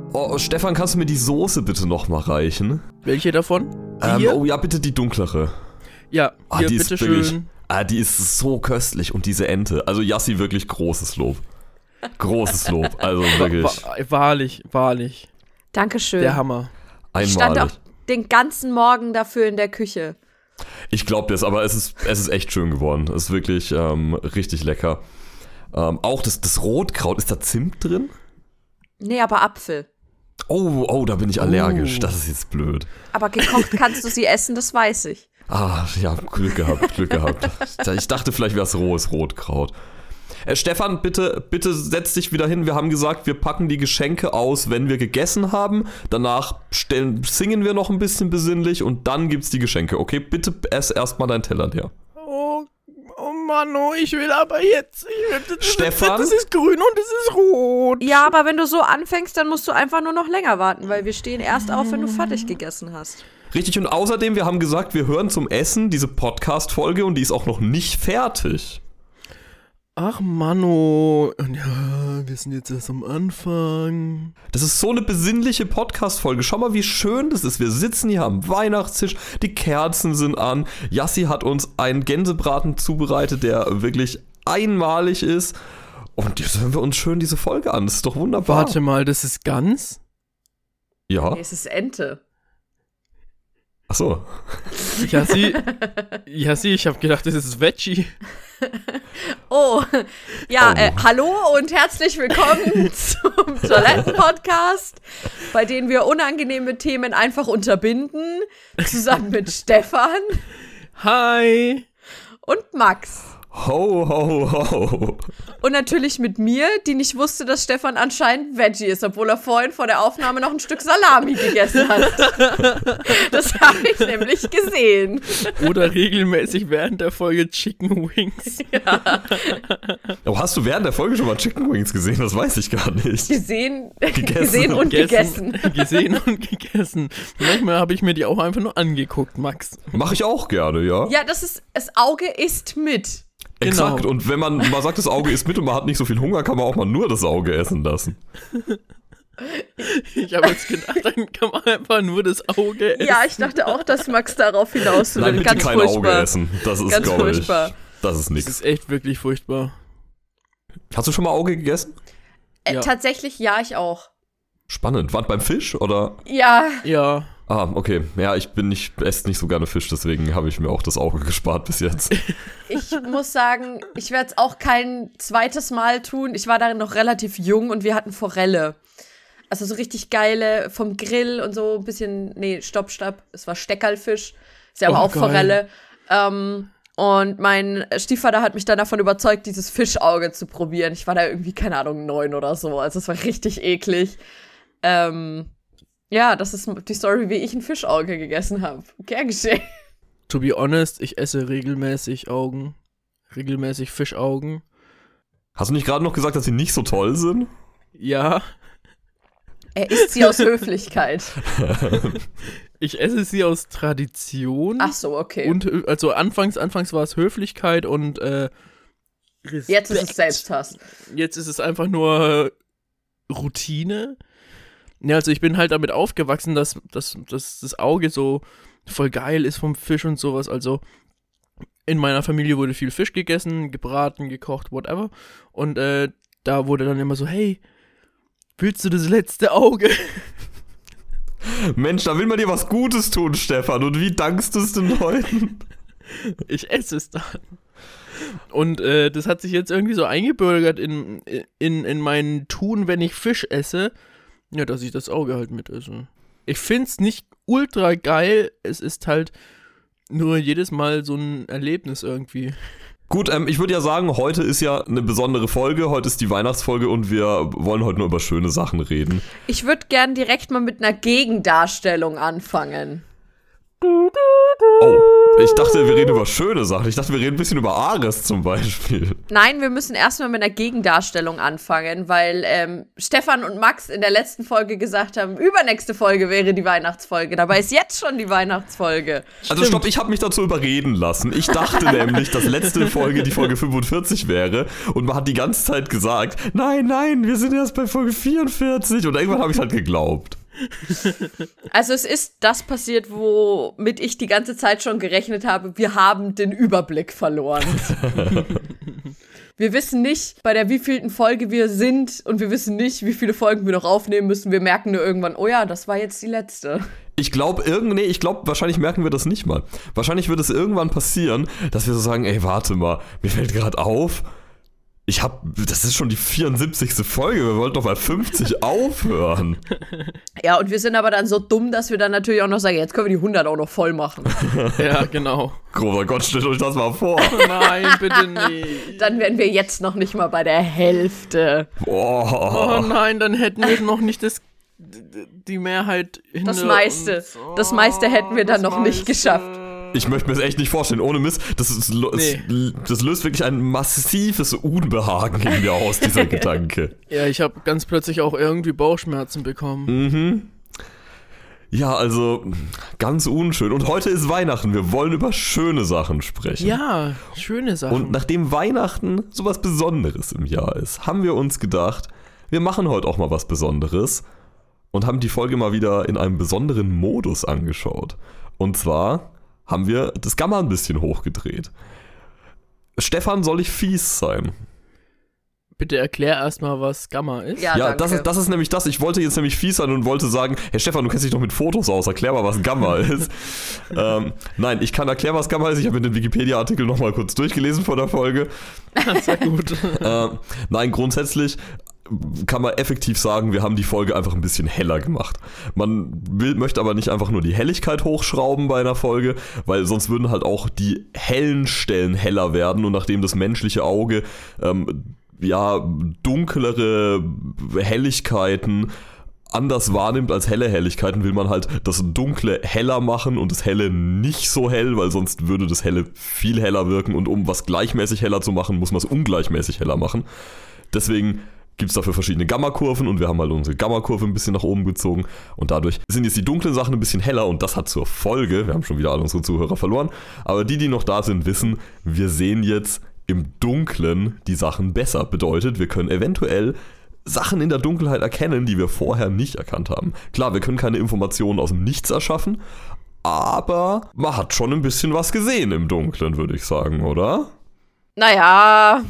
Oh, Stefan, kannst du mir die Soße bitte nochmal reichen? Welche davon? Oh ja, bitte die dunklere. Ja, hier, die bitte ist wirklich, schön. die ist so köstlich und diese Ente. Also Yassi, wirklich großes Lob. Großes Lob, also wirklich. Wahrlich. Dankeschön. Der Hammer. Ich stand auch den ganzen Morgen dafür in der Küche. Ich glaube das, aber es ist echt schön geworden. Es ist wirklich richtig lecker. Auch das Rotkraut, ist da Zimt drin? Nee, aber Apfel. Oh, da bin ich allergisch. Das ist jetzt blöd. Aber gekocht kannst du sie essen, das weiß ich. Ja, Glück gehabt. Ich dachte, vielleicht wäre es rohes Rotkraut. Stefan, bitte setz dich wieder hin. Wir haben gesagt, wir packen die Geschenke aus, wenn wir gegessen haben. Danach singen wir noch ein bisschen besinnlich und dann gibt's die Geschenke. Okay, bitte ess erstmal deinen Teller leer. Oh Mann, ich will aber jetzt. Stefan? Das ist grün und es ist rot. Ja, aber wenn du so anfängst, dann musst du einfach nur noch länger warten, weil wir stehen erst auf, wenn du fertig gegessen hast. Richtig, und außerdem, wir haben gesagt, wir hören zum Essen diese Podcast-Folge und die ist auch noch nicht fertig. Ach Manno, ja, wir sind jetzt erst am Anfang. Das ist so eine besinnliche Podcast-Folge. Schau mal, wie schön das ist. Wir sitzen hier am Weihnachtstisch, die Kerzen sind an. Yassi hat uns einen Gänsebraten zubereitet, der wirklich einmalig ist. Und jetzt hören wir uns schön diese Folge an. Das ist doch wunderbar. Warte mal, das ist Gans? Ja. Nee, es ist Ente. Ach so. Yassi, ich habe gedacht, das ist Veggie. Oh, ja, hallo und herzlich willkommen zum Toiletten-Podcast, bei dem wir unangenehme Themen einfach unterbinden, zusammen mit Stefan. Hi. Und Max. Ho, ho, ho. Und natürlich mit mir, die nicht wusste, dass Stefan anscheinend Veggie ist, obwohl er vorhin vor der Aufnahme noch ein Stück Salami gegessen hat. Das habe ich nämlich gesehen. Oder regelmäßig während der Folge Chicken Wings. Ja. Oh, hast du während der Folge schon mal Chicken Wings gesehen? Das weiß ich gar nicht. Gesehen und gegessen. Gesehen und gegessen. Manchmal habe ich mir die auch einfach nur angeguckt, Max. Mache ich auch gerne, ja. Ja, das Auge isst mit. Exakt, Genau. und wenn man sagt, das Auge isst mit und man hat nicht so viel Hunger, kann man auch mal nur das Auge essen lassen. Ich habe jetzt gedacht, dann kann man einfach nur das Auge essen. Ja, ich dachte auch, dass Max darauf hinaus will. Nein, bitte Ganz kein furchtbar. Auge essen. Das ist, Ganz glaube ich, furchtbar. das ist Das nix. ist echt wirklich furchtbar. Hast du schon mal Auge gegessen? Ja. Tatsächlich, ja, ich auch. Spannend. War beim Fisch, oder? Ja, Ja. Ah, okay. Ja, ich esse nicht so gerne Fisch, deswegen habe ich mir auch das Auge gespart bis jetzt. ich muss sagen, ich werde es auch kein zweites Mal tun. Ich war da noch relativ jung und wir hatten Forelle. Also so richtig geile vom Grill und so ein bisschen, stopp. Es war Steckerlfisch. Ist ja aber auch geil. Forelle. Und mein Stiefvater hat mich dann davon überzeugt, dieses Fischauge zu probieren. Ich war da irgendwie, keine Ahnung, 9 oder so. Also es war richtig eklig. Ja, das ist die Story, wie ich ein Fischauge gegessen habe. Gern geschehen. To be honest, ich esse regelmäßig Fischaugen. Hast du nicht gerade noch gesagt, dass sie nicht so toll sind? Ja, Er isst sie aus Höflichkeit. ich esse sie aus Tradition. Ach so, okay. Und also anfangs war es Höflichkeit und Respekt. Jetzt ist es Selbsthass. Jetzt ist es einfach nur Routine. Ja, also ich bin halt damit aufgewachsen, dass das Auge so voll geil ist vom Fisch und sowas. Also in meiner Familie wurde viel Fisch gegessen, gebraten, gekocht, whatever. Und da wurde dann immer so, hey, willst du das letzte Auge? Mensch, da will man dir was Gutes tun, Stefan. Und wie dankst du es den Leuten? Ich esse es dann. Und das hat sich jetzt irgendwie so eingebürgert in mein Tun, wenn ich Fisch esse, ja, dass ich das Auge halt mit esse. Ich find's nicht ultra geil, es ist halt nur jedes Mal so ein Erlebnis irgendwie. Gut, ich würde ja sagen, heute ist ja eine besondere Folge. Heute ist die Weihnachtsfolge und wir wollen heute nur über schöne Sachen reden. Ich würde gern direkt mal mit einer Gegendarstellung anfangen. Oh, Ich dachte, wir reden über schöne Sachen. Ich dachte, wir reden ein bisschen über Ares zum Beispiel. Nein, wir müssen erstmal mit einer Gegendarstellung anfangen, weil Stefan und Max in der letzten Folge gesagt haben, übernächste Folge wäre die Weihnachtsfolge. Dabei ist jetzt schon die Weihnachtsfolge. Also stopp, ich habe mich dazu überreden lassen. Ich dachte nämlich, dass letzte Folge die Folge 45 wäre und man hat die ganze Zeit gesagt, nein, wir sind erst bei Folge 44 und irgendwann habe ich es halt geglaubt. Also es ist das passiert, womit ich die ganze Zeit schon gerechnet habe. Wir haben den Überblick verloren. Wir wissen nicht, bei der wievielten Folge wir sind und wir wissen nicht, wie viele Folgen wir noch aufnehmen müssen. Wir merken nur irgendwann, oh ja, das war jetzt die letzte. Ich glaube, wahrscheinlich merken wir das nicht mal. Wahrscheinlich wird es irgendwann passieren, dass wir so sagen, ey, warte mal, mir fällt gerade auf, das ist schon die 74. Folge, wir wollten doch bei 50 aufhören. Ja, und wir sind aber dann so dumm, dass wir dann natürlich auch noch sagen, jetzt können wir die 100 auch noch voll machen. Ja, genau. Großer Gott, stellt euch das mal vor. Nein, bitte nicht. Dann wären wir jetzt noch nicht mal bei der Hälfte. Oh nein, dann hätten wir noch nicht die Mehrheit hinter Das meiste. uns. Das meiste hätten wir dann noch nicht geschafft. Ich möchte mir das echt nicht vorstellen, ohne Mist. Das löst wirklich ein massives Unbehagen in mir aus, dieser Gedanke. Ja, ich habe ganz plötzlich auch irgendwie Bauchschmerzen bekommen. Ja, also ganz unschön. Und heute ist Weihnachten. Wir wollen über schöne Sachen sprechen. Ja, schöne Sachen. Und nachdem Weihnachten so was Besonderes im Jahr ist, haben wir uns gedacht, wir machen heute auch mal was Besonderes und haben die Folge mal wieder in einem besonderen Modus angeschaut. Und zwar haben wir das Gamma ein bisschen hochgedreht. Stefan, soll ich fies sein? Bitte erklär erstmal, was Gamma ist. Ja, das ist nämlich das. Ich wollte jetzt nämlich fies sein und wollte sagen, hey Stefan, du kennst dich doch mit Fotos aus, erklär mal, was Gamma ist. Nein, ich kann erklären, was Gamma ist. Ich habe mir den Wikipedia-Artikel nochmal kurz durchgelesen vor der Folge. Sehr gut. Nein, grundsätzlich kann man effektiv sagen, wir haben die Folge einfach ein bisschen heller gemacht. Man möchte aber nicht einfach nur die Helligkeit hochschrauben bei einer Folge, weil sonst würden halt auch die hellen Stellen heller werden und nachdem das menschliche Auge dunklere Helligkeiten anders wahrnimmt als helle Helligkeiten, will man halt das Dunkle heller machen und das Helle nicht so hell, weil sonst würde das Helle viel heller wirken und um was gleichmäßig heller zu machen, muss man es ungleichmäßig heller machen. Deswegen gibt es dafür verschiedene Gammakurven und wir haben halt unsere Gammakurve ein bisschen nach oben gezogen und dadurch sind jetzt die dunklen Sachen ein bisschen heller und das hat zur Folge, wir haben schon wieder alle unsere Zuhörer verloren, aber die noch da sind, wissen, wir sehen jetzt im Dunklen die Sachen besser. Bedeutet, wir können eventuell Sachen in der Dunkelheit erkennen, die wir vorher nicht erkannt haben. Klar, wir können keine Informationen aus dem Nichts erschaffen, aber man hat schon ein bisschen was gesehen im Dunklen, würde ich sagen, oder? Naja.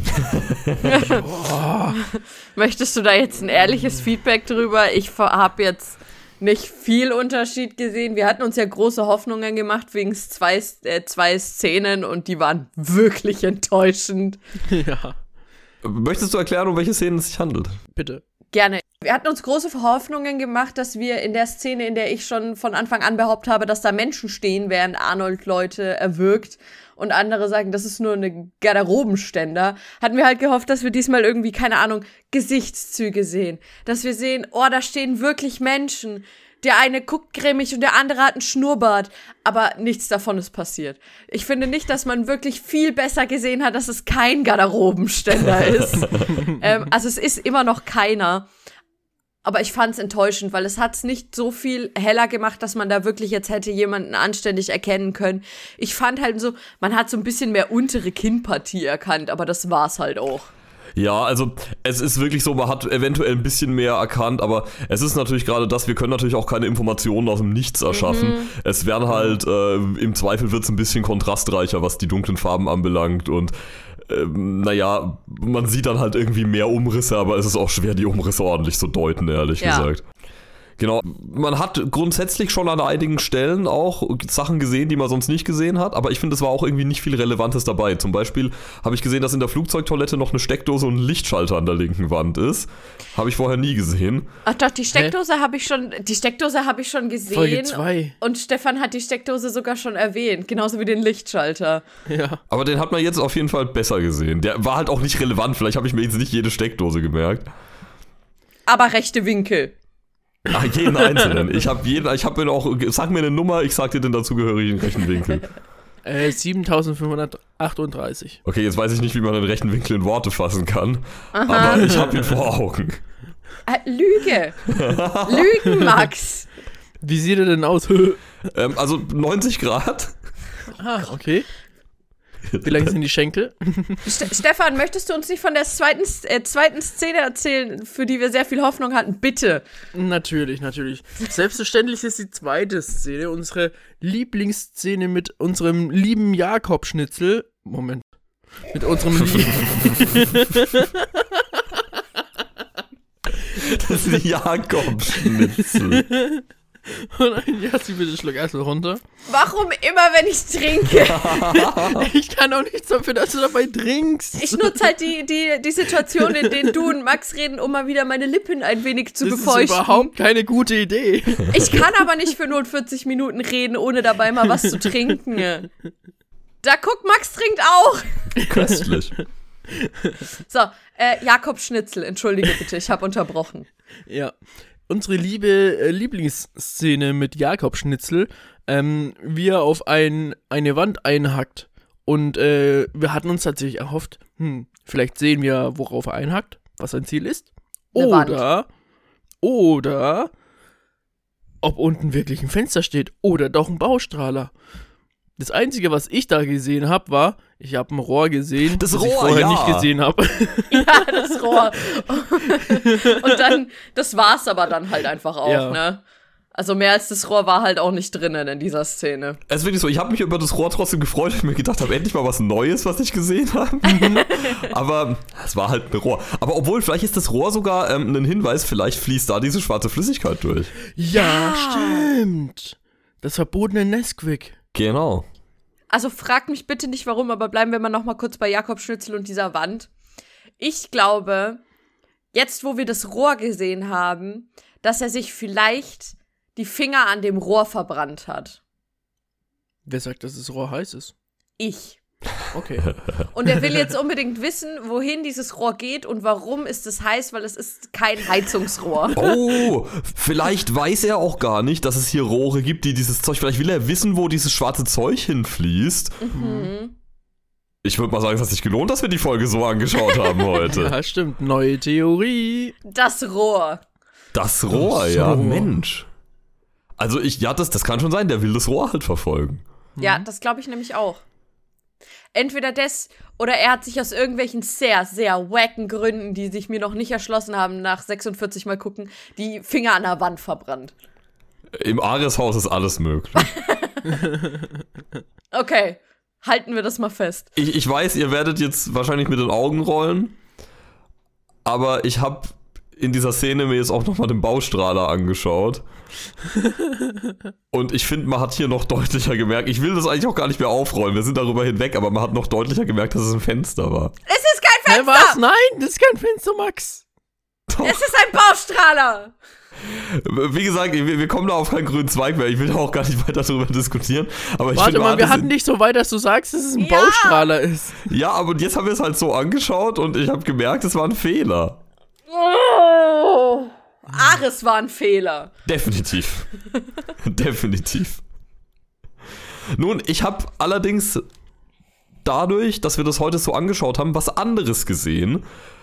Möchtest du da jetzt ein ehrliches Feedback drüber? Ich habe jetzt nicht viel Unterschied gesehen. Wir hatten uns ja große Hoffnungen gemacht wegen zwei Szenen und die waren wirklich enttäuschend. Ja. Möchtest du erklären, um welche Szenen es sich handelt? Bitte. Gerne. Wir hatten uns große Hoffnungen gemacht, dass wir in der Szene, in der ich schon von Anfang an behauptet habe, dass da Menschen stehen, während Arnold Leute erwürgt und andere sagen, das ist nur eine Garderobenständer, hatten wir halt gehofft, dass wir diesmal irgendwie, keine Ahnung, Gesichtszüge sehen. Dass wir sehen, oh, da stehen wirklich Menschen. Der eine guckt grimmig und der andere hat einen Schnurrbart. Aber nichts davon ist passiert. Ich finde nicht, dass man wirklich viel besser gesehen hat, dass es kein Garderobenständer ist. Also es ist immer noch keiner. Aber ich fand es enttäuschend, weil es hat es nicht so viel heller gemacht, dass man da wirklich jetzt hätte jemanden anständig erkennen können. Ich fand halt so, man hat so ein bisschen mehr untere Kinnpartie erkannt, aber das war's halt auch. Ja, also es ist wirklich so, man hat eventuell ein bisschen mehr erkannt, aber es ist natürlich gerade das, wir können natürlich auch keine Informationen aus dem Nichts erschaffen. Es werden halt, im Zweifel wird es ein bisschen kontrastreicher, was die dunklen Farben anbelangt und naja, man sieht dann halt irgendwie mehr Umrisse, aber es ist auch schwer, die Umrisse ordentlich zu deuten, ehrlich gesagt. Genau, man hat grundsätzlich schon an einigen Stellen auch Sachen gesehen, die man sonst nicht gesehen hat, aber ich finde, es war auch irgendwie nicht viel Relevantes dabei. Zum Beispiel habe ich gesehen, dass in der Flugzeugtoilette noch eine Steckdose und ein Lichtschalter an der linken Wand ist. Habe ich vorher nie gesehen. Ach doch, die Steckdose habe ich schon gesehen. Folge 2. Und Stefan hat die Steckdose sogar schon erwähnt, genauso wie den Lichtschalter. Ja. Aber den hat man jetzt auf jeden Fall besser gesehen. Der war halt auch nicht relevant, vielleicht habe ich mir jetzt nicht jede Steckdose gemerkt. Aber rechte Winkel. Ach, jeden einzelnen. Ich hab mir auch, sag mir eine Nummer, ich sag dir den dazugehörigen rechten Winkel. 7538. Okay, jetzt weiß ich nicht, wie man den rechten Winkel in Worte fassen kann, aber ich habe ihn vor Augen. Lüge. Lügen, Max. Wie sieht er denn aus? Also 90 Grad. Okay. Wie lang sind die Schenkel? Stefan, möchtest du uns nicht von der zweiten Szene erzählen, für die wir sehr viel Hoffnung hatten? Bitte. Natürlich. Selbstverständlich ist die zweite Szene unsere Lieblingsszene mit unserem lieben Jakob-Schnitzel. Moment. Mit unserem Das ist Jakob-Schnitzel. Ja, zieh bitte einen Schluck erstmal runter. Warum immer, wenn ich trinke? Ich kann auch nichts dafür, dass du dabei trinkst. Ich nutze halt die Situation, in denen du und Max reden, um mal wieder meine Lippen ein wenig zu befeuchten. Das ist überhaupt keine gute Idee. Ich kann aber nicht für nur 40 Minuten reden, ohne dabei mal was zu trinken. Da guck, Max trinkt auch. Köstlich. So, Jakob Schnitzel, entschuldige bitte, ich habe unterbrochen. Ja. Unsere Lieblingsszene mit Jakob Schnitzel, wie er auf eine Wand einhackt. Und wir hatten uns tatsächlich erhofft, vielleicht sehen wir, worauf er einhackt, was sein Ziel ist. Oder ob unten wirklich ein Fenster steht oder doch ein Baustrahler. Das Einzige, was ich da gesehen habe, war, ich habe ein Rohr gesehen, das ich Rohr, vorher ja. nicht gesehen habe. Ja, das Rohr. Und dann, das war's aber dann halt einfach auch, Ja. ne? Also mehr als das Rohr war halt auch nicht drinnen in dieser Szene. Es ist wirklich so, ich habe mich über das Rohr trotzdem gefreut, weil ich mir gedacht habe, endlich mal was Neues, was ich gesehen habe. Aber es war halt ein Rohr. Aber obwohl, vielleicht ist das Rohr sogar ein Hinweis, vielleicht fließt da diese schwarze Flüssigkeit durch. Ja, stimmt. Das verbotene Nesquik. Genau. Also fragt mich bitte nicht warum, aber bleiben wir mal noch mal kurz bei Jakob Schnitzel und dieser Wand. Ich glaube, jetzt wo wir das Rohr gesehen haben, dass er sich vielleicht die Finger an dem Rohr verbrannt hat. Wer sagt, dass das Rohr heiß ist? Ich. Okay. Und er will jetzt unbedingt wissen, wohin dieses Rohr geht und warum ist es heiß, weil es ist kein Heizungsrohr. Oh, vielleicht weiß er auch gar nicht, dass es hier Rohre gibt, die dieses Zeug, vielleicht will er wissen, wo dieses schwarze Zeug hinfließt. Mhm. Ich würde mal sagen, es hat sich gelohnt, dass wir die Folge so angeschaut haben heute. Ja, stimmt. Neue Theorie. Das Rohr. Das Rohr, Ach so. ja, Mensch. Also das kann schon sein, der will das Rohr halt verfolgen. Ja, das glaube ich nämlich auch. Entweder das oder er hat sich aus irgendwelchen sehr, sehr wacken Gründen, die sich mir noch nicht erschlossen haben, nach 46 Mal gucken, die Finger an der Wand verbrannt. Im Ares-Haus ist alles möglich. Okay, halten wir das mal fest. Ich weiß, ihr werdet jetzt wahrscheinlich mit den Augen rollen, aber ich habe in dieser Szene mir jetzt auch nochmal den Baustrahler angeschaut. Und ich finde, man hat hier noch deutlicher gemerkt, ich will das eigentlich auch gar nicht mehr aufrollen, wir sind darüber hinweg, aber man hat noch deutlicher gemerkt, dass es ein Fenster war. Es ist kein Fenster! Was? Nein, das ist kein Fenster, Max. Doch. Es ist ein Baustrahler! Wie gesagt, wir kommen da auf keinen grünen Zweig mehr, ich will da auch gar nicht weiter darüber diskutieren. Aber ich Warte finde, mal, wir hatten nicht so weit, dass du sagst, dass es ein Ja. Baustrahler ist. Ja, aber jetzt haben wir es halt so angeschaut und ich habe gemerkt, es war ein Fehler. Oh. Ares war ein Fehler. Definitiv. Definitiv. Nun, ich habe allerdings dadurch, dass wir das heute so angeschaut haben, was anderes gesehen.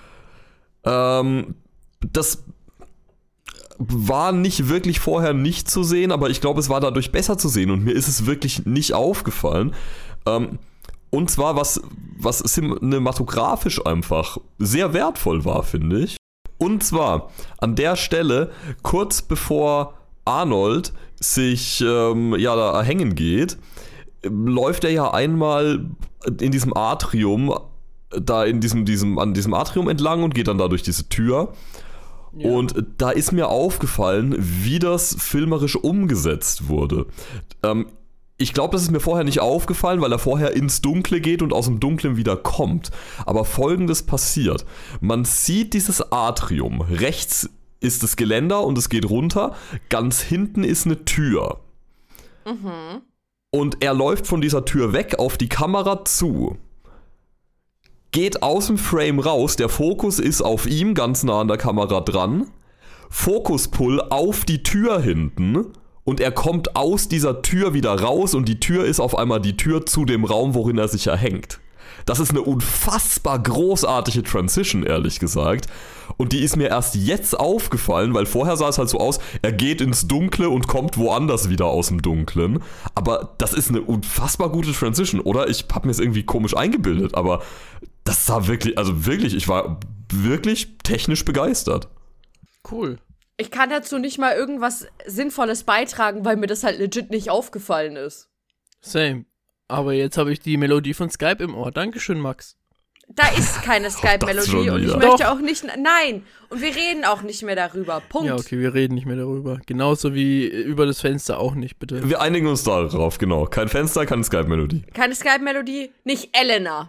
Das war nicht wirklich vorher nicht zu sehen, aber ich glaube, es war dadurch besser zu sehen und mir ist es wirklich nicht aufgefallen. Und zwar, was cinematografisch einfach sehr wertvoll war, finde ich. Und zwar an der Stelle, kurz bevor Arnold sich da hängen geht, läuft er ja einmal in diesem Atrium, an diesem Atrium entlang und geht dann da durch diese Tür. Ja. Und da ist mir aufgefallen, wie das filmerisch umgesetzt wurde. Ich glaube, das ist mir vorher nicht aufgefallen, weil er vorher ins Dunkle geht und aus dem Dunklen wieder kommt. Aber Folgendes passiert. Man sieht dieses Atrium. Rechts ist das Geländer und es geht runter. Ganz hinten ist eine Tür. Mhm. Und er läuft von dieser Tür weg auf die Kamera zu. Geht aus dem Frame raus. Der Fokus ist auf ihm, ganz nah an der Kamera dran. Fokuspull auf die Tür hinten. und er kommt aus dieser Tür wieder raus und die Tür ist auf einmal die Tür zu dem Raum, worin er sich erhängt. Das ist eine unfassbar großartige Transition, ehrlich gesagt. Und die ist mir erst jetzt aufgefallen, weil vorher sah es halt so aus, er geht ins Dunkle und kommt woanders wieder aus dem Dunklen. Aber das ist eine unfassbar gute Transition, oder? Ich habe mir es irgendwie komisch eingebildet, aber das sah wirklich, also wirklich, ich war wirklich technisch begeistert. Cool. Ich kann dazu nicht mal irgendwas Sinnvolles beitragen, weil mir das halt legit nicht aufgefallen ist. Same. Aber jetzt habe ich die Melodie von Skype im Ohr. Dankeschön, Max. Da ist keine Skype-Melodie und ich möchte auch nicht, nein, und wir reden auch nicht mehr darüber, Punkt. Ja, okay, wir reden nicht mehr darüber. Genauso wie über das Fenster auch nicht, bitte. Wir einigen uns darauf, genau. Kein Fenster, keine Skype-Melodie. Keine Skype-Melodie, nicht Elena.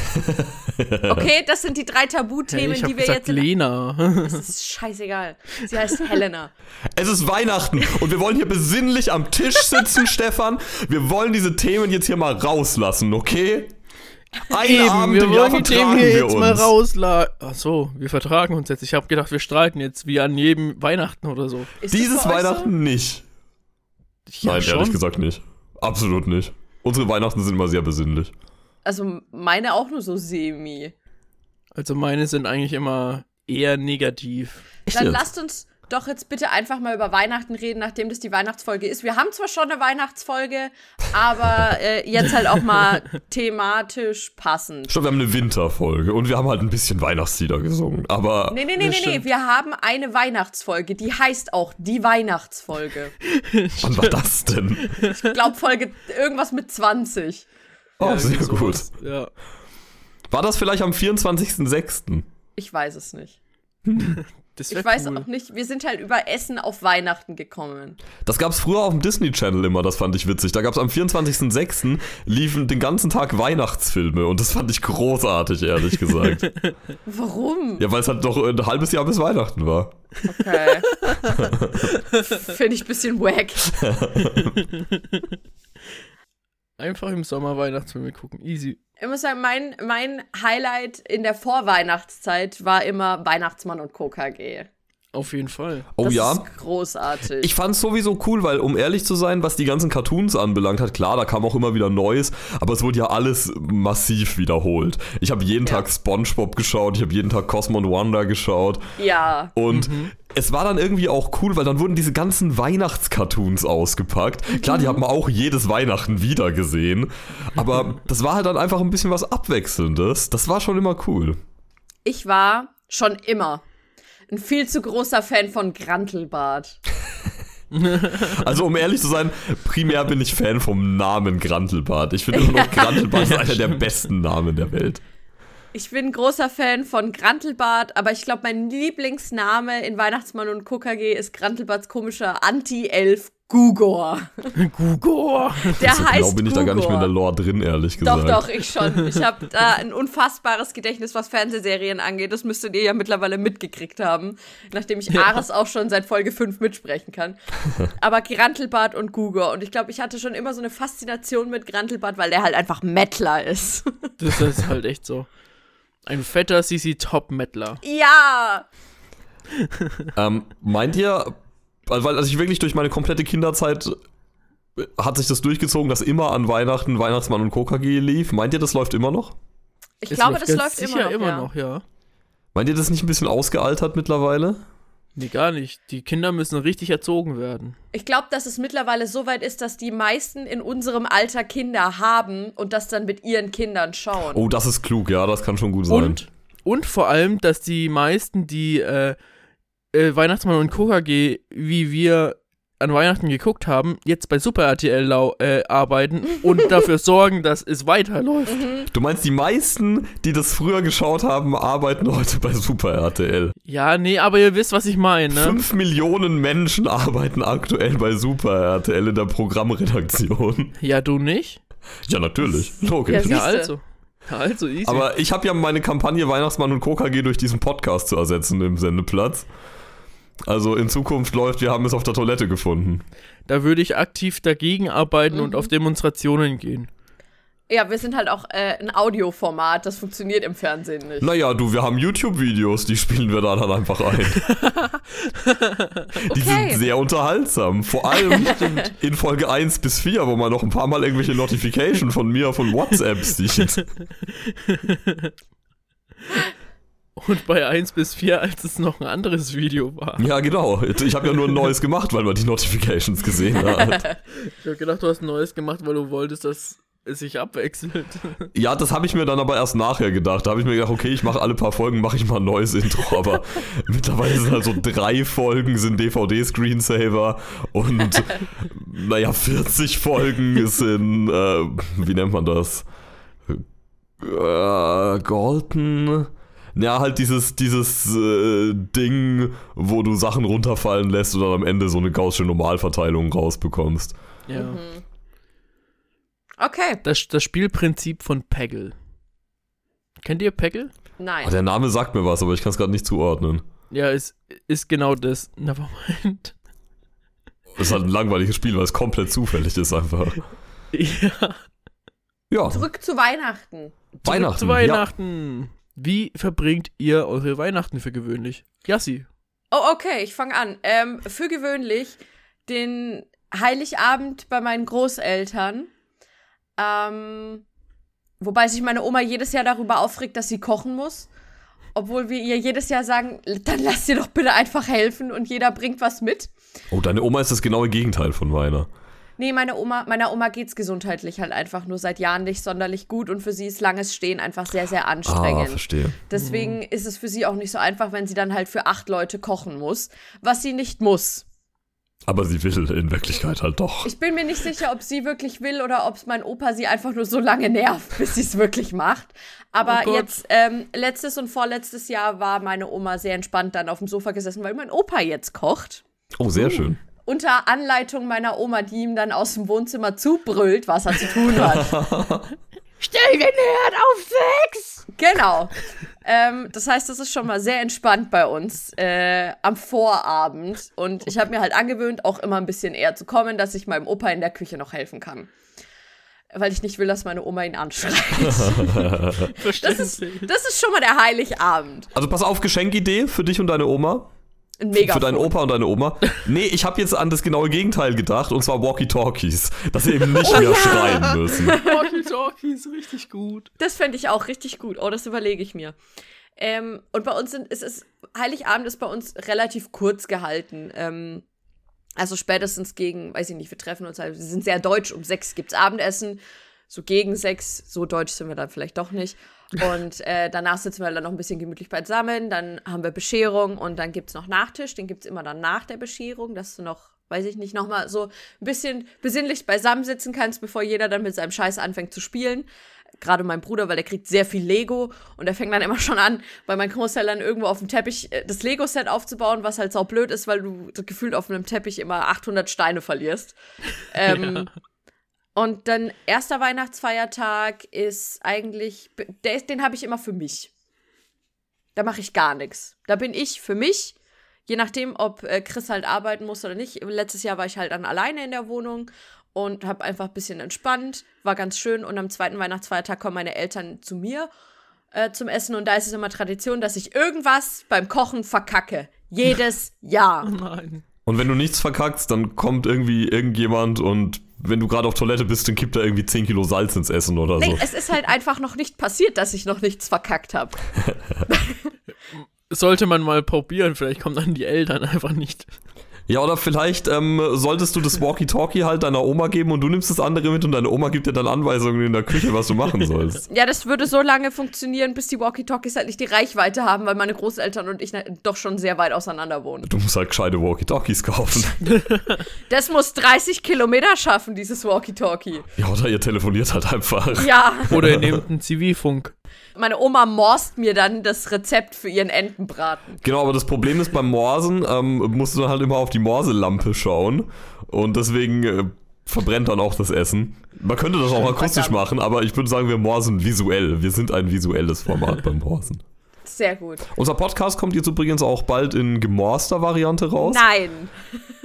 Okay, das sind die 3 Tabuthemen, Hey, die wir gesagt, jetzt... Lena. Das ist scheißegal. Sie heißt Helena. Es ist Weihnachten und wir wollen hier besinnlich am Tisch sitzen, Stefan. Wir wollen diese Themen jetzt hier mal rauslassen, okay? Einen Abend wir im Jahr wollen die Themen vertragen hier wir jetzt uns. mal rauslassen. Achso, wir vertragen uns jetzt. Ich habe gedacht, wir streiten jetzt wie an jedem Weihnachten oder so. Ist das Dieses bei euch Weihnachten nicht. Ja, Nein, schon. ehrlich gesagt nicht. Absolut nicht. Unsere Weihnachten sind immer sehr besinnlich. Also meine auch nur so semi. Also meine sind eigentlich immer eher negativ. Echt Dann jetzt? lasst uns doch jetzt bitte einfach mal über Weihnachten reden, nachdem das die Weihnachtsfolge ist. Wir haben zwar schon eine Weihnachtsfolge, aber jetzt halt auch mal thematisch passend. Stimmt, wir haben eine Winterfolge und wir haben halt ein bisschen Weihnachtslieder gesungen, aber Nee, Das stimmt. wir haben eine Weihnachtsfolge, die heißt auch die Weihnachtsfolge. wann war das denn? Ich glaube Folge irgendwas mit 20. Oh, Ja, sehr irgendwie gut. sowas. Ja. War das vielleicht am 24.06.? Ich weiß es nicht. Das Ich wär weiß cool. auch nicht, wir sind halt über Essen auf Weihnachten gekommen. Das gab's früher auf dem Disney Channel immer, das fand ich witzig. Da gab's am 24.06. liefen den ganzen Tag Weihnachtsfilme und das fand ich großartig, ehrlich gesagt. Warum? Ja, weil es halt noch ein halbes Jahr bis Weihnachten war. Okay. Finde ich ein bisschen wack. Einfach im Sommer Weihnachtsfilme gucken. Easy. Ich muss sagen, mein Highlight in der Vorweihnachtszeit war immer Weihnachtsmann und KKG. Auf jeden Fall. Oh Das ja. ist großartig. Ich fand's sowieso cool, weil, um ehrlich zu sein, was die ganzen Cartoons anbelangt hat, klar, da kam auch immer wieder Neues, aber es wurde ja alles massiv wiederholt. Ich habe jeden Tag SpongeBob geschaut, ich habe jeden Tag Cosmo and Wanda geschaut ja. und es war dann irgendwie auch cool, weil dann wurden diese ganzen Weihnachtscartoons ausgepackt. Klar, die hat man auch jedes Weihnachten wieder gesehen, aber das war halt dann einfach ein bisschen was Abwechselndes. Das war schon immer cool. Ich war schon immer ein viel zu großer Fan von Grantelbart. Also um ehrlich zu sein, primär bin ich Fan vom Namen Grantelbart. Ich finde immer noch, Grantelbart ist einer der besten Namen der Welt. Ich bin ein großer Fan von Grantelbart, aber ich glaube, mein Lieblingsname in Weihnachtsmann und KKG ist Grantelbarts komischer Anti-Elf Gugor. Gugor. Der So heißt genau bin ich da gar nicht mehr in der Gugor. Lore drin, ehrlich gesagt. Doch, ich schon. Ich habe da ein unfassbares Gedächtnis, was Fernsehserien angeht. Das müsstet ihr ja mittlerweile mitgekriegt haben, nachdem ich Ares auch schon seit Folge 5 mitsprechen kann. Aber Grantelbart und Gugor. Und ich glaube, ich hatte schon immer so eine Faszination mit Grantelbart, weil der halt einfach Mettler ist. Das ist halt echt so. Ein fetter CC-Top-Mettler. Ja! Meint ihr, weil ich wirklich durch meine komplette Kinderzeit hat sich das durchgezogen, dass immer an Weihnachten Weihnachtsmann und KKG lief. Meint ihr, das läuft immer noch? Ich glaube, das ganz läuft sicher immer noch. ja. Meint ihr, das ist nicht ein bisschen ausgealtert mittlerweile? Nee, gar nicht. Die Kinder müssen richtig erzogen werden. Ich glaube, dass es mittlerweile so weit ist, dass die meisten in unserem Alter Kinder haben und das dann mit ihren Kindern schauen. Oh, das ist klug, ja, das kann schon gut sein. Und vor allem, dass die meisten, die Weihnachtsmann und KKG, wie wir an Weihnachten geguckt haben, jetzt bei Super RTL arbeiten und dafür sorgen, dass es weiterläuft. Du meinst, die meisten, die das früher geschaut haben, arbeiten heute bei Super RTL. Ja, nee, aber ihr wisst, was ich meine, ne? 5 Millionen Menschen arbeiten aktuell bei Super RTL in der Programmredaktion. Ja, du nicht? Ja, natürlich, logisch. Ja, Ja, Siehste. also easy. Aber ich habe ja meine Kampagne Weihnachtsmann und KKG durch diesen Podcast zu ersetzen im Sendeplatz. Also in Zukunft läuft, wir haben es auf der Toilette gefunden. Da würde ich aktiv dagegen arbeiten und auf Demonstrationen gehen. Ja, wir sind halt auch ein Audioformat, das funktioniert im Fernsehen nicht. Naja, wir haben YouTube-Videos, die spielen wir da dann einfach ein. Die sind sehr unterhaltsam. Vor allem in Folge 1 bis 4, wo man noch ein paar Mal irgendwelche Notification von mir von WhatsApp sieht. Und bei 1 bis 4, als es noch ein anderes Video war. Ja, genau. Ich habe ja nur ein neues gemacht, weil man die Notifications gesehen hat. Ich habe gedacht, du hast ein neues gemacht, weil du wolltest, dass es sich abwechselt. Ja, das habe ich mir dann aber erst nachher gedacht. Da habe ich mir gedacht, okay, ich mache alle paar Folgen, mache ich mal ein neues Intro. Aber mittlerweile sind halt so 3 Folgen sind DVD-Screensaver und 40 Folgen sind, wie nennt man das? Golden... Ja, halt dieses Ding, wo du Sachen runterfallen lässt und dann am Ende so eine gaußsche Normalverteilung rausbekommst. Ja. Mhm. Okay. Das Spielprinzip von Peggle. Kennt ihr Peggle? Nein. Oh, der Name sagt mir was, aber ich kann es gerade nicht zuordnen. Ja, es ist genau das. Nevermind. Das ist halt ein langweiliges Spiel, weil es komplett zufällig ist einfach. Ja. Ja. Zurück zu Weihnachten. Weihnachten. Zu Weihnachten. Ja. Wie verbringt ihr eure Weihnachten für gewöhnlich? Jassi. Oh, okay, ich fange an. Für gewöhnlich den Heiligabend bei meinen Großeltern. Wobei sich meine Oma jedes Jahr darüber aufregt, dass sie kochen muss. Obwohl wir ihr jedes Jahr sagen, dann lass dir doch bitte einfach helfen und jeder bringt was mit. Oh, deine Oma ist das genaue Gegenteil von meiner. Nee, meiner Oma geht's gesundheitlich halt einfach nur seit Jahren nicht sonderlich gut und für sie ist langes Stehen einfach sehr, sehr anstrengend. Verstehe. Deswegen ist es für sie auch nicht so einfach, wenn sie dann halt für 8 Leute kochen muss, was sie nicht muss. Aber sie will in Wirklichkeit halt doch. Ich bin mir nicht sicher, ob sie wirklich will oder ob mein Opa sie einfach nur so lange nervt, bis sie es wirklich macht. Aber jetzt, letztes und vorletztes Jahr war meine Oma sehr entspannt dann auf dem Sofa gesessen, weil mein Opa jetzt kocht. Oh, sehr schön. Unter Anleitung meiner Oma, die ihm dann aus dem Wohnzimmer zubrüllt, was er zu tun hat. Stell den Herd auf 6! Genau. Das heißt, das ist schon mal sehr entspannt bei uns am Vorabend. Und ich habe mir halt angewöhnt, auch immer ein bisschen eher zu kommen, dass ich meinem Opa in der Küche noch helfen kann. Weil ich nicht will, dass meine Oma ihn anschreit. Das ist schon mal der Heiligabend. Also pass auf, Geschenkidee für dich und deine Oma. Ein Megafon. Für deinen Opa und deine Oma. Nee, ich habe jetzt an das genaue Gegenteil gedacht, und zwar Walkie-Talkies. Dass sie eben nicht mehr schreien müssen. Walkie-Talkies, richtig gut. Das fände ich auch richtig gut. Oh, das überlege ich mir. Und bei uns Heiligabend ist bei uns relativ kurz gehalten. Also spätestens gegen, weiß ich nicht, wir treffen uns halt, wir sind sehr deutsch, um 6 gibt's Abendessen. So gegen 6, so deutsch sind wir dann vielleicht doch nicht. Und danach sitzen wir dann noch ein bisschen gemütlich beisammen, dann haben wir Bescherung und dann gibt's noch Nachtisch, den gibt's immer dann nach der Bescherung, dass du noch, weiß ich nicht, noch mal so ein bisschen besinnlich beisammen sitzen kannst, bevor jeder dann mit seinem Scheiß anfängt zu spielen. Gerade mein Bruder, weil der kriegt sehr viel Lego und der fängt dann immer schon an, bei meinen Großeltern irgendwo auf dem Teppich das Lego-Set aufzubauen, was halt saublöd ist, weil du gefühlt auf einem Teppich immer 800 Steine verlierst. Ja. Und dann erster Weihnachtsfeiertag ist eigentlich, den habe ich immer für mich. Da mache ich gar nichts. Da bin ich für mich, je nachdem, ob Chris halt arbeiten muss oder nicht. Letztes Jahr war ich halt dann alleine in der Wohnung und habe einfach ein bisschen entspannt, war ganz schön. Und am zweiten Weihnachtsfeiertag kommen meine Eltern zu mir zum Essen. Und da ist es immer Tradition, dass ich irgendwas beim Kochen verkacke. Jedes Jahr. Oh nein. Und wenn du nichts verkackst, dann kommt irgendwie irgendjemand und wenn du gerade auf Toilette bist, dann kippt da irgendwie 10 Kilo Salz ins Essen oder so. Nee, es ist halt einfach noch nicht passiert, dass ich noch nichts verkackt habe. Sollte man mal probieren, vielleicht kommen dann die Eltern einfach nicht. Ja, oder vielleicht solltest du das Walkie-Talkie halt deiner Oma geben und du nimmst das andere mit und deine Oma gibt dir dann Anweisungen in der Küche, was du machen sollst. Ja, das würde so lange funktionieren, bis die Walkie-Talkies halt nicht die Reichweite haben, weil meine Großeltern und ich doch schon sehr weit auseinander wohnen. Du musst halt gescheite Walkie-Talkies kaufen. Das muss 30 Kilometer schaffen, dieses Walkie-Talkie. Ja, oder ihr telefoniert halt einfach. Ja. Oder ihr nehmt einen Zivilfunk. Meine Oma morst mir dann das Rezept für ihren Entenbraten. Genau, aber das Problem ist, beim Morsen musst du dann halt immer auf die Morselampe schauen und deswegen verbrennt dann auch das Essen. Man könnte das auch akustisch machen, aber ich würde sagen, wir morsen visuell. Wir sind ein visuelles Format beim Morsen. Sehr gut. Unser Podcast kommt jetzt übrigens auch bald in gemorster Variante raus. Nein.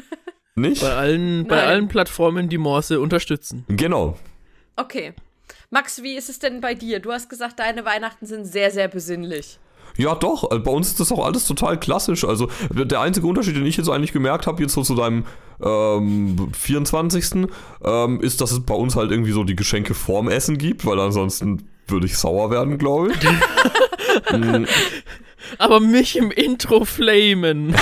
Nicht? Bei allen Plattformen, die Morse unterstützen. Genau. Okay. Max, wie ist es denn bei dir? Du hast gesagt, deine Weihnachten sind sehr, sehr besinnlich. Ja, doch. Bei uns ist das auch alles total klassisch. Also der einzige Unterschied, den ich jetzt eigentlich gemerkt habe, jetzt so zu deinem 24. Ist, dass es bei uns halt irgendwie so die Geschenke vorm Essen gibt, weil ansonsten würde ich sauer werden, glaube ich. Aber mich im Intro flamen.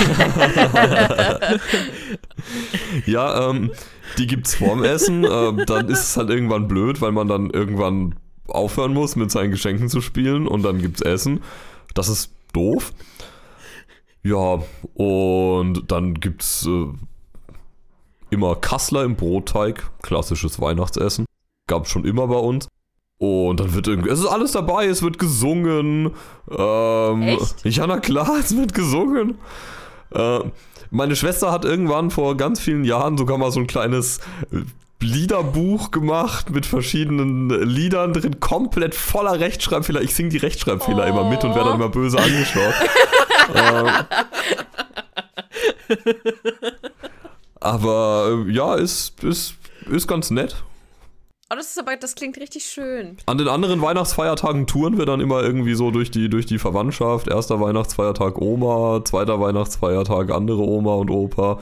Ja, die gibt's vorm Essen. Dann ist es halt irgendwann blöd, weil man dann irgendwann aufhören muss, mit seinen Geschenken zu spielen und dann gibt's Essen. Das ist doof. Ja, und dann gibt's immer Kassler im Brotteig. Klassisches Weihnachtsessen. Gab's schon immer bei uns. Und dann wird irgendwie, es ist alles dabei, es wird gesungen. Echt? Ja, na klar, es wird gesungen. Meine Schwester hat irgendwann vor ganz vielen Jahren sogar mal so ein kleines Liederbuch gemacht mit verschiedenen Liedern drin, komplett voller Rechtschreibfehler. Ich singe die Rechtschreibfehler immer mit und werde dann immer böse angeschaut. Aber ja, ist ganz nett. Oh, das klingt richtig schön. An den anderen Weihnachtsfeiertagen touren wir dann immer irgendwie so durch die Verwandtschaft. Erster Weihnachtsfeiertag Oma, zweiter Weihnachtsfeiertag andere Oma und Opa.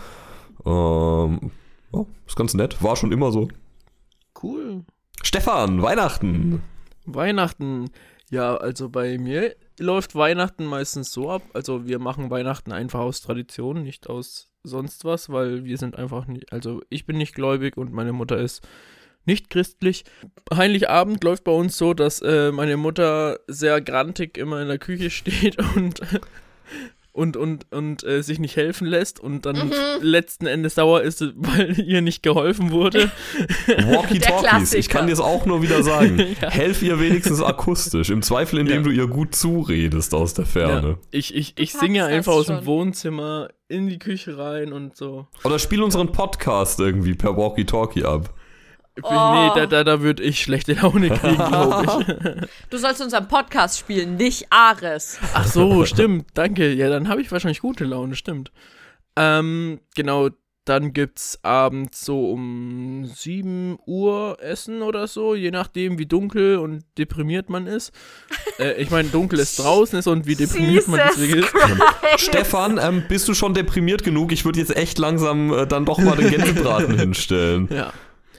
Ja, ist ganz nett. War schon immer so. Cool. Stefan, Weihnachten. Weihnachten. Ja, also bei mir läuft Weihnachten meistens so ab. Also wir machen Weihnachten einfach aus Tradition, nicht aus sonst was, weil wir sind einfach nicht, also ich bin nicht gläubig und meine Mutter ist nicht christlich. Heiligabend läuft bei uns so, dass meine Mutter sehr grantig immer in der Küche steht und sich nicht helfen lässt und dann letzten Endes sauer ist, weil ihr nicht geholfen wurde. Walkie-Talkies, ich kann dir es auch nur wieder sagen. Ja. Helf ihr wenigstens akustisch, im Zweifel indem du ihr gut zuredest aus der Ferne. Ja. Ich singe einfach aus dem Wohnzimmer in die Küche rein und so. Oder spiel unseren Podcast irgendwie per Walkie-Talkie ab. Nee, da würde ich schlechte Laune kriegen, glaube ich. Du sollst unseren Podcast spielen, nicht Ares. Ach so, stimmt, danke. Ja, dann habe ich wahrscheinlich gute Laune, stimmt. Genau, dann gibt's abends so um 7 Uhr Essen oder so, je nachdem, wie dunkel und deprimiert man ist. Ich meine, dunkel ist draußen ist und wie deprimiert man deswegen ist. Stefan, bist du schon deprimiert genug? Ich würde jetzt echt langsam dann doch mal den Gänsebraten hinstellen. Ja.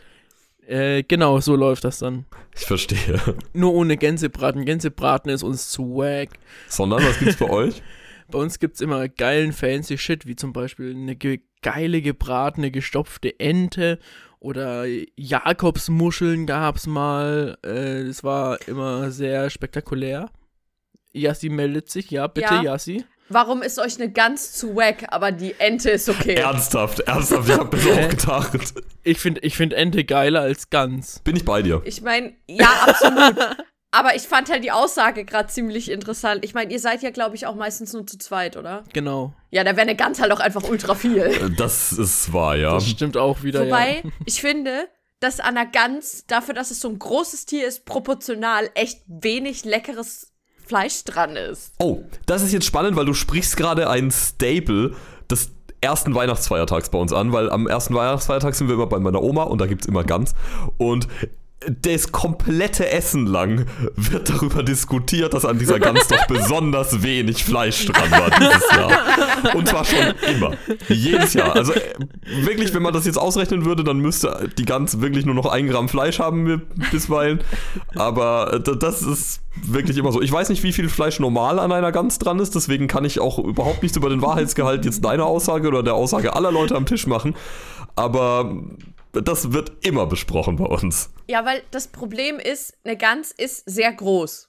Genau, so läuft das dann. Ich verstehe. Nur ohne Gänsebraten. Gänsebraten ist uns zu wack. Sondern, was gibt's bei euch? Bei uns gibt's immer geilen fancy Shit, wie zum Beispiel eine geile gebratene, gestopfte Ente oder Jakobsmuscheln gab's mal. Das war immer sehr spektakulär. Yassi meldet sich. Ja, bitte, Ja. Yassi. Warum ist euch eine Gans zu wack, aber die Ente ist okay? Ernsthaft, ich hab das auch gedacht. Ich find Ente geiler als Gans. Bin ich bei dir. Ich meine, ja, absolut. Aber ich fand halt die Aussage gerade ziemlich interessant. Ich meine, ihr seid ja, glaube ich, auch meistens nur zu zweit, oder? Genau. Ja, da wäre eine Gans halt auch einfach ultra viel. Das ist wahr, ja. Das stimmt auch wieder, Wobei, ja. ich finde, dass an einer Gans, dafür, dass es so ein großes Tier ist, proportional echt wenig leckeres Fleisch dran ist. Oh, das ist jetzt spannend, weil du sprichst gerade ein Staple des ersten Weihnachtsfeiertags bei uns an, weil am ersten Weihnachtsfeiertag sind wir immer bei meiner Oma und da gibt's immer Gans. Und das komplette Essen lang wird darüber diskutiert, dass an dieser Gans doch besonders wenig Fleisch dran war dieses Jahr. Und zwar schon immer. Jedes Jahr. Also wirklich, wenn man das jetzt ausrechnen würde, dann müsste die Gans wirklich nur noch 1 Gramm Fleisch haben bisweilen. Aber das ist wirklich immer so. Ich weiß nicht, wie viel Fleisch normal an einer Gans dran ist, deswegen kann ich auch überhaupt nichts über den Wahrheitsgehalt jetzt deiner Aussage oder der Aussage aller Leute am Tisch machen. Aber das wird immer besprochen bei uns. Ja, weil das Problem ist, eine Gans ist sehr groß.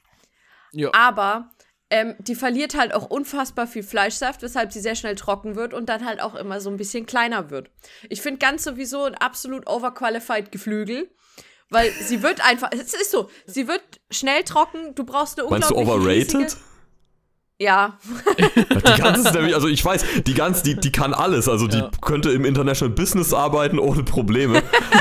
Ja. Aber die verliert halt auch unfassbar viel Fleischsaft, weshalb sie sehr schnell trocken wird und dann halt auch immer so ein bisschen kleiner wird. Ich finde Gans sowieso ein absolut overqualified Geflügel, weil sie wird einfach, es ist so, sie wird schnell trocken, du brauchst eine Meinst du unglaublich overrated? riesige... Ja. Die Gans ist nämlich, also ich weiß, die Gans, die kann alles, also die Ja. könnte im International Business arbeiten ohne Probleme,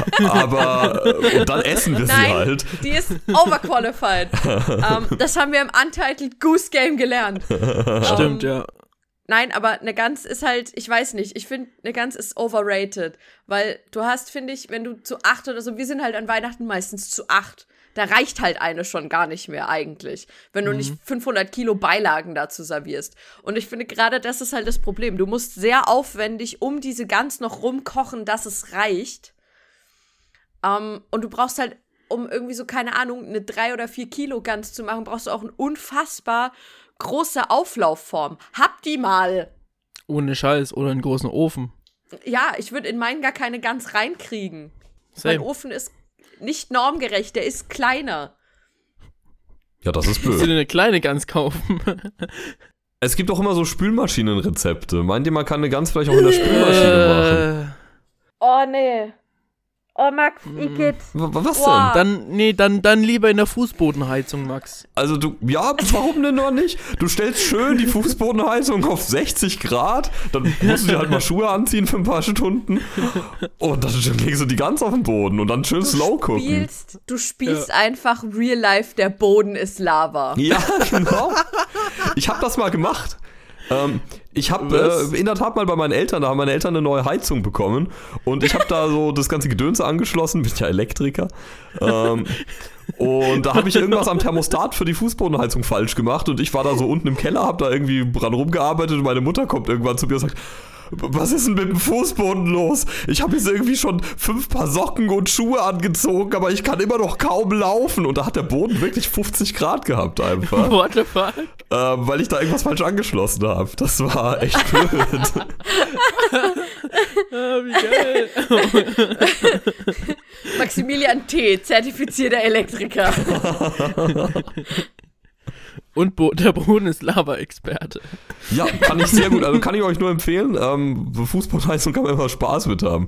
aber und dann essen wir sie Nein, halt. die ist overqualified. Das haben wir im Untitled Goose Game gelernt. Stimmt, ja. Nein, aber eine Gans ist halt, ich weiß nicht, ich finde, eine Gans ist overrated, weil du hast, finde ich, wenn du zu 8 oder so, wir sind halt an Weihnachten meistens zu 8. Da reicht halt eine schon gar nicht mehr eigentlich, wenn du nicht 500 Kilo Beilagen dazu servierst. Und ich finde, gerade das ist halt das Problem. Du musst sehr aufwendig um diese Gans noch rumkochen, dass es reicht. Und du brauchst halt, um irgendwie so, keine Ahnung, eine 3 oder 4 Kilo Gans zu machen, brauchst du auch eine unfassbar große Auflaufform. Hab die mal. Ohne Scheiß. Oder einen großen Ofen. Ja, ich würde in meinen gar keine Gans reinkriegen. Same. Mein Ofen ist nicht normgerecht, der ist kleiner. Ja, das ist Musst du dir blöd. eine kleine Gans kaufen? Es gibt auch immer so Spülmaschinenrezepte. Meint ihr, man kann eine Gans vielleicht auch in der Spülmaschine machen? Oh, nee. Oh, Max, Igitt. Was Boah. denn? Dann lieber in der Fußbodenheizung, Max. Also warum denn noch nicht? Du stellst schön die Fußbodenheizung auf 60 Grad, dann musst du dir halt mal Schuhe anziehen für ein paar Stunden und dann legst du die Gans auf den Boden und dann schön slow gucken. Du spielst einfach Real Life, der Boden ist Lava. Ja, genau. Ich habe das mal gemacht. Ich habe in der Tat mal bei meinen Eltern, da haben meine Eltern eine neue Heizung bekommen und ich habe da so das ganze Gedönse angeschlossen, bin ja Elektriker. Und da habe ich irgendwas am Thermostat für die Fußbodenheizung falsch gemacht und ich war da so unten im Keller, habe da irgendwie dran rumgearbeitet und meine Mutter kommt irgendwann zu mir und sagt: Was ist denn mit dem Fußboden los? Ich habe jetzt irgendwie schon 5 Paar Socken und Schuhe angezogen, aber ich kann immer noch kaum laufen. Und da hat der Boden wirklich 50 Grad gehabt einfach. What the fuck? Weil ich da irgendwas falsch angeschlossen habe. Das war echt blöd. Wie geil. Maximilian T., zertifizierter Elektriker. Und der Boden ist Lava-Experte. Ja, kann ich sehr gut. Also kann ich euch nur empfehlen. Fußbodenheizung kann man immer Spaß mit haben.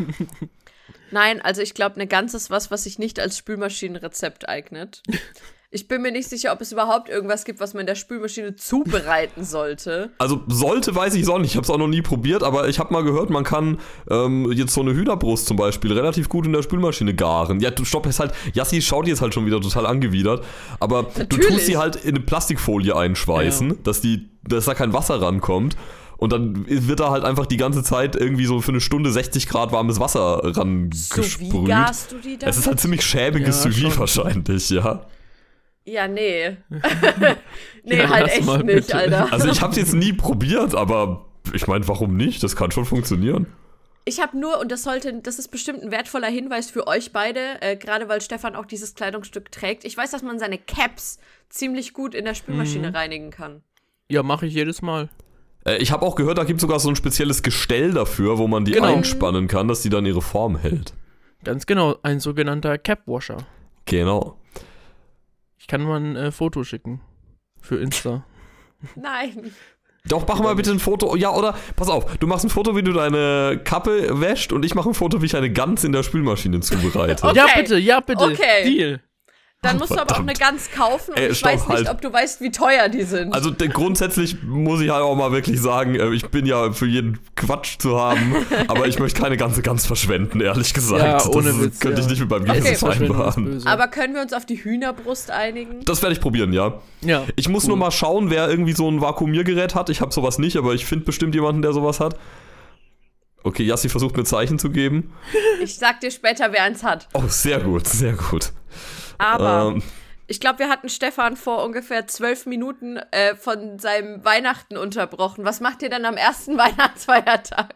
Nein, also ich glaube, eine Gans ist was sich nicht als Spülmaschinenrezept eignet. Ich bin mir nicht sicher, ob es überhaupt irgendwas gibt, was man in der Spülmaschine zubereiten sollte. Also sollte, weiß ich es auch nicht. Ich habe es auch noch nie probiert, aber ich habe mal gehört, man kann jetzt so eine Hühnerbrust zum Beispiel relativ gut in der Spülmaschine garen. Ja, du stopp, ist halt, Jassi schaut jetzt halt schon wieder total angewidert, aber Natürlich. Du tust sie halt in eine Plastikfolie einschweißen, dass da kein Wasser rankommt. Und dann wird da halt einfach die ganze Zeit irgendwie so für eine Stunde 60 Grad warmes Wasser rangesprüht. Sous-vide garst du die damit? Es ist halt ziemlich schäbiges Sous-vide wahrscheinlich, ja. Ja, nee. Nee, Ja, halt lass echt mal nicht, bitte. Alter. Also ich habe es jetzt nie probiert, aber ich meine, warum nicht? Das kann schon funktionieren. Ich habe nur, und das ist bestimmt ein wertvoller Hinweis für euch beide, gerade weil Stefan auch dieses Kleidungsstück trägt. Ich weiß, dass man seine Caps ziemlich gut in der Spülmaschine reinigen kann. Ja, mache ich jedes Mal. Ich habe auch gehört, da gibt es sogar so ein spezielles Gestell dafür, wo man die Genau. einspannen kann, dass die dann ihre Form hält. Ganz genau, ein sogenannter Cap-Washer. Genau. Ich kann mal ein Foto schicken. Für Insta. Nein. Doch, mach mal bitte ein Foto. Ja, oder, pass auf, du machst ein Foto, wie du deine Kappe wäscht und ich mache ein Foto, wie ich eine Gans in der Spülmaschine zubereite. Okay. Ja, bitte. Okay. Deal. Dann musst du aber auch verdammt. eine Gans kaufen und ich stopp, weiß nicht, halt. ob du weißt, wie teuer die sind. Also grundsätzlich muss ich halt auch mal wirklich sagen, ich bin ja für jeden Quatsch zu haben, aber ich möchte keine ganze Gans verschwenden, ehrlich gesagt. Ja, ohne das Witz, könnte ich ja. nicht mit meinem Okay. Gewissen Verschwendung ist vereinbaren. böse. Aber können wir uns auf die Hühnerbrust einigen? Das werde ich probieren, ja. Ja. Ich muss nur mal schauen, wer irgendwie so ein Vakuumiergerät hat. Ich habe sowas nicht, aber ich finde bestimmt jemanden, der sowas hat. Okay, Jassi versucht mir Zeichen zu geben. Ich sag dir später, wer eins hat. Oh, sehr gut, sehr gut. Aber ich glaube, wir hatten Stefan vor ungefähr 12 Minuten von seinem Weihnachten unterbrochen. Was macht ihr dann am ersten Weihnachtsfeiertag?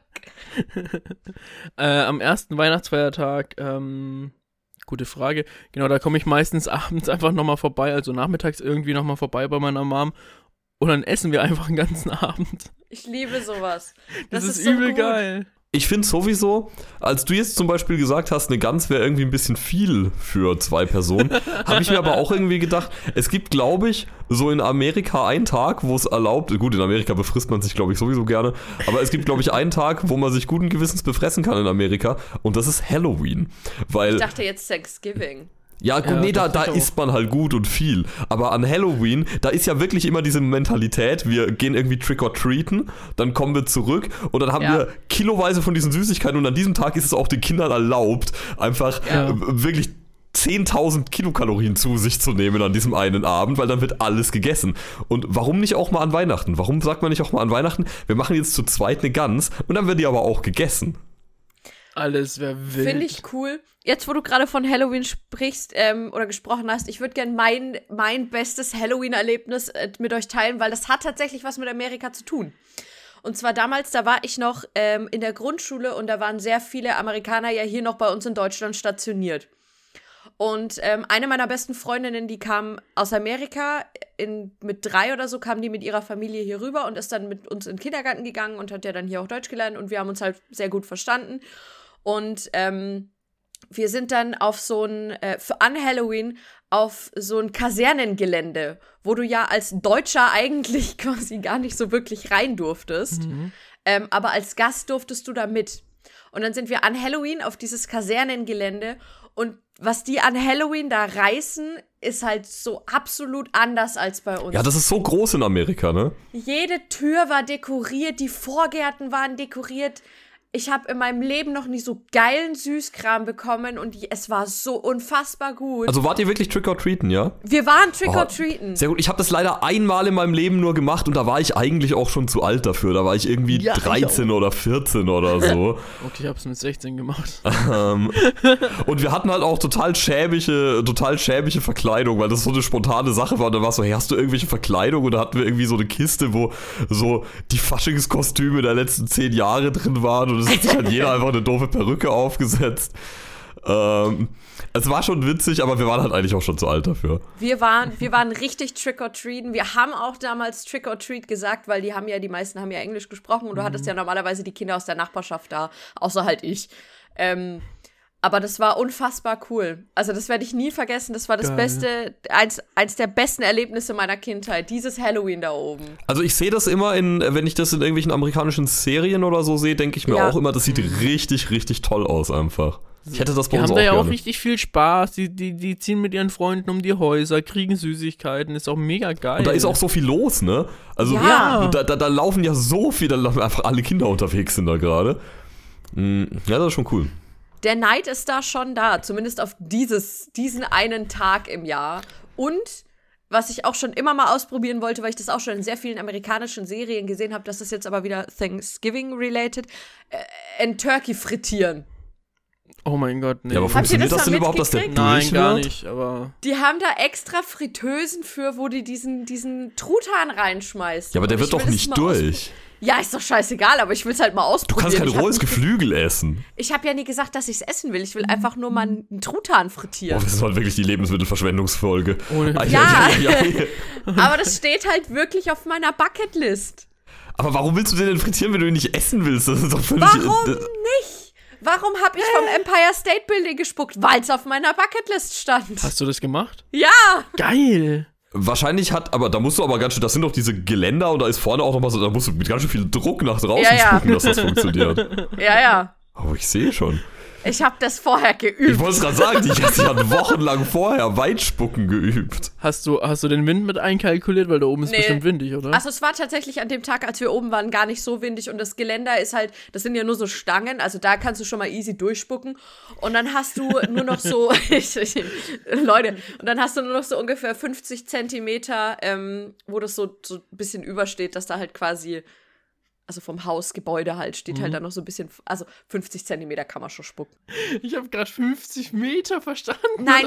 Am ersten Weihnachtsfeiertag, gute Frage. Genau, da komme ich meistens abends einfach nochmal vorbei, also nachmittags irgendwie nochmal vorbei bei meiner Mom. Und dann essen wir einfach den ganzen Abend. Ich liebe sowas. Das ist so übel gut. geil. Ich finde sowieso, als du jetzt zum Beispiel gesagt hast, eine Gans wäre irgendwie ein bisschen viel für 2 Personen, habe ich mir aber auch irgendwie gedacht, es gibt, glaube ich, so in Amerika einen Tag, wo es erlaubt, gut, in Amerika befrisst man sich, glaube ich, sowieso gerne, aber es gibt, glaube ich, einen Tag, wo man sich guten Gewissens befressen kann in Amerika und das ist Halloween. Weil Ich dachte jetzt Thanksgiving. ja, gut, Ja, nee, da das ist isst man halt gut und viel. Aber an Halloween, da ist ja wirklich immer diese Mentalität, wir gehen irgendwie trick-or-treaten, dann kommen wir zurück und dann haben wir kiloweise von diesen Süßigkeiten und an diesem Tag ist es auch den Kindern erlaubt, einfach wirklich 10.000 Kilokalorien zu sich zu nehmen an diesem einen Abend, weil dann wird alles gegessen. Und warum nicht auch mal an Weihnachten? Warum sagt man nicht auch mal an Weihnachten, wir machen jetzt zu zweit eine Gans und dann wird die aber auch gegessen? Alles wäre wild. Finde ich cool. Jetzt, wo du gerade von Halloween sprichst oder gesprochen hast, ich würde gerne mein bestes Halloween-Erlebnis mit euch teilen, weil das hat tatsächlich was mit Amerika zu tun. Und zwar damals, da war ich noch in der Grundschule und da waren sehr viele Amerikaner ja hier noch bei uns in Deutschland stationiert. Und eine meiner besten Freundinnen, die kam aus Amerika, mit 3 oder so, kam die mit ihrer Familie hier rüber und ist dann mit uns in den Kindergarten gegangen und hat ja dann hier auch Deutsch gelernt und wir haben uns halt sehr gut verstanden. Und wir sind dann auf an Halloween auf so ein Kasernengelände, wo du ja als Deutscher eigentlich quasi gar nicht so wirklich rein durftest. Aber als Gast durftest du da mit. Und dann sind wir an Halloween auf dieses Kasernengelände und was die an Halloween da reißen, ist halt so absolut anders als bei uns. Ja, das ist so groß in Amerika, ne? Jede Tür war dekoriert, die Vorgärten waren dekoriert. Ich habe in meinem Leben noch nie so geilen Süßkram bekommen und es war so unfassbar gut. Also wart ihr wirklich Trick-or-Treaten, ja? Wir waren Trick-or-Treaten. Sehr gut. Ich habe das leider einmal in meinem Leben nur gemacht und da war ich eigentlich auch schon zu alt dafür. Da war ich irgendwie 13 oder 14 oder so. Okay, ich habe es mit 16 gemacht. Und wir hatten halt auch total schäbige Verkleidung, weil das so eine spontane Sache war. Und da war es so, hey, hast du irgendwelche Verkleidung? Und da hatten wir irgendwie so eine Kiste, wo so die Faschingskostüme der letzten 10 Jahre drin waren. Und es hat sich halt jeder einfach eine doofe Perücke aufgesetzt. Es war schon witzig, aber wir waren halt eigentlich auch schon zu alt dafür. Wir waren richtig Trick-or-Treaten. Wir haben auch damals Trick-or-Treat gesagt, weil die meisten haben ja Englisch gesprochen und du hattest ja normalerweise die Kinder aus der Nachbarschaft da, außer halt ich. Aber das war unfassbar cool. Also das werde ich nie vergessen. Das war das Beste, eins der besten Erlebnisse meiner Kindheit. Dieses Halloween da oben. Also ich sehe das immer wenn ich das in irgendwelchen amerikanischen Serien oder so sehe, denke ich mir auch immer, das sieht richtig, richtig toll aus einfach. Ich hätte das bei uns auch gerne. Die haben da ja auch richtig viel Spaß. Die ziehen mit ihren Freunden um die Häuser, kriegen Süßigkeiten. Ist auch mega geil. Und da ist auch so viel los, ne? Also da laufen ja so viel, da laufen einfach alle Kinder unterwegs sind da gerade. Ja, das ist schon cool. Der Neid ist da schon da, zumindest auf diesen einen Tag im Jahr. Und was ich auch schon immer mal ausprobieren wollte, weil ich das auch schon in sehr vielen amerikanischen Serien gesehen habe, das ist jetzt aber wieder Thanksgiving-related, ein Turkey frittieren. Oh mein Gott, nee. Ja, aber funktioniert das denn überhaupt, dass der durch Nein, gar wird? nicht, aber... Die haben da extra Fritteusen für, wo die diesen Truthahn reinschmeißen. Ja, aber der wird doch nicht durch. Ja, ist doch scheißegal, aber ich will es halt mal Du ausprobieren. kannst kein rohes Geflügel essen. Ich habe ja nie gesagt, dass ich es essen will. Ich will einfach nur mal einen Truthahn frittieren. Oh, das ist halt wirklich die Lebensmittelverschwendungsfolge. Ja, aber das steht halt wirklich auf meiner Bucketlist. Aber warum willst du den denn frittieren, wenn du ihn nicht essen willst? Das ist doch völlig... Warum nicht? Warum habe ich vom Empire State Building gespuckt? Weil es auf meiner Bucketlist stand. Hast du das gemacht? Ja. Geil. Wahrscheinlich aber da musst du aber ganz schön, das sind doch diese Geländer und da ist vorne auch nochmal so, da musst du mit ganz schön viel Druck nach draußen spucken, dass das funktioniert. Ja. Aber ich sehe schon. Ich habe das vorher geübt. Ich wollte es gerade sagen, ich habe wochenlang vorher Weitspucken geübt. Hast du den Wind mit einkalkuliert? Weil da oben ist bestimmt windig, oder? Also es war tatsächlich an dem Tag, als wir oben waren, gar nicht so windig und das Geländer ist halt, das sind ja nur so Stangen, also da kannst du schon mal easy durchspucken und dann hast du nur noch so, Leute, und dann hast du nur noch so ungefähr 50 Zentimeter, wo das so ein bisschen übersteht, dass da halt quasi, also vom Hausgebäude halt, steht halt da noch so ein bisschen, also 50 Zentimeter kann man schon spucken. Ich habe gerade 50 Meter verstanden. Nein,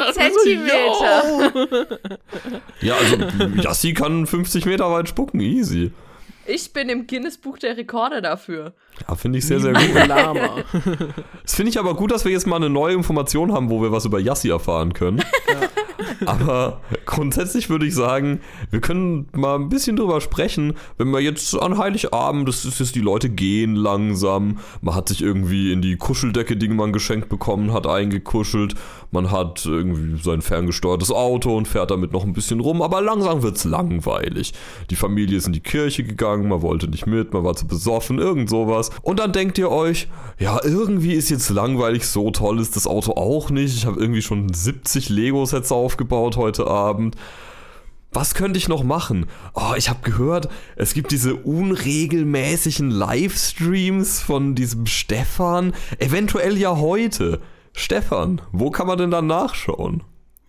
Zentimeter. Ja, also Yassi kann 50 Meter weit spucken, easy. Ich bin im Guinness-Buch der Rekorde dafür. Ja, finde ich sehr, sehr gut. Lama. Das finde ich aber gut, dass wir jetzt mal eine neue Information haben, wo wir was über Yassi erfahren können. Ja. Aber grundsätzlich würde ich sagen, wir können mal ein bisschen drüber sprechen, wenn wir jetzt an Heiligabend, das ist jetzt, die Leute gehen langsam, man hat sich irgendwie in die Kuscheldecke, die man geschenkt bekommen hat, eingekuschelt, man hat irgendwie sein ferngesteuertes Auto und fährt damit noch ein bisschen rum, aber langsam wird's langweilig. Die Familie ist in die Kirche gegangen, man wollte nicht mit, man war zu besoffen, irgend sowas. Und dann denkt ihr euch, ja, irgendwie ist jetzt langweilig, so toll ist das Auto auch nicht. Ich habe irgendwie schon 70 Lego-Sets aufgebaut heute Abend. Was könnte ich noch machen? Oh, ich habe gehört, es gibt diese unregelmäßigen Livestreams von diesem Stefan. Eventuell ja heute. Stefan, wo kann man denn dann nachschauen?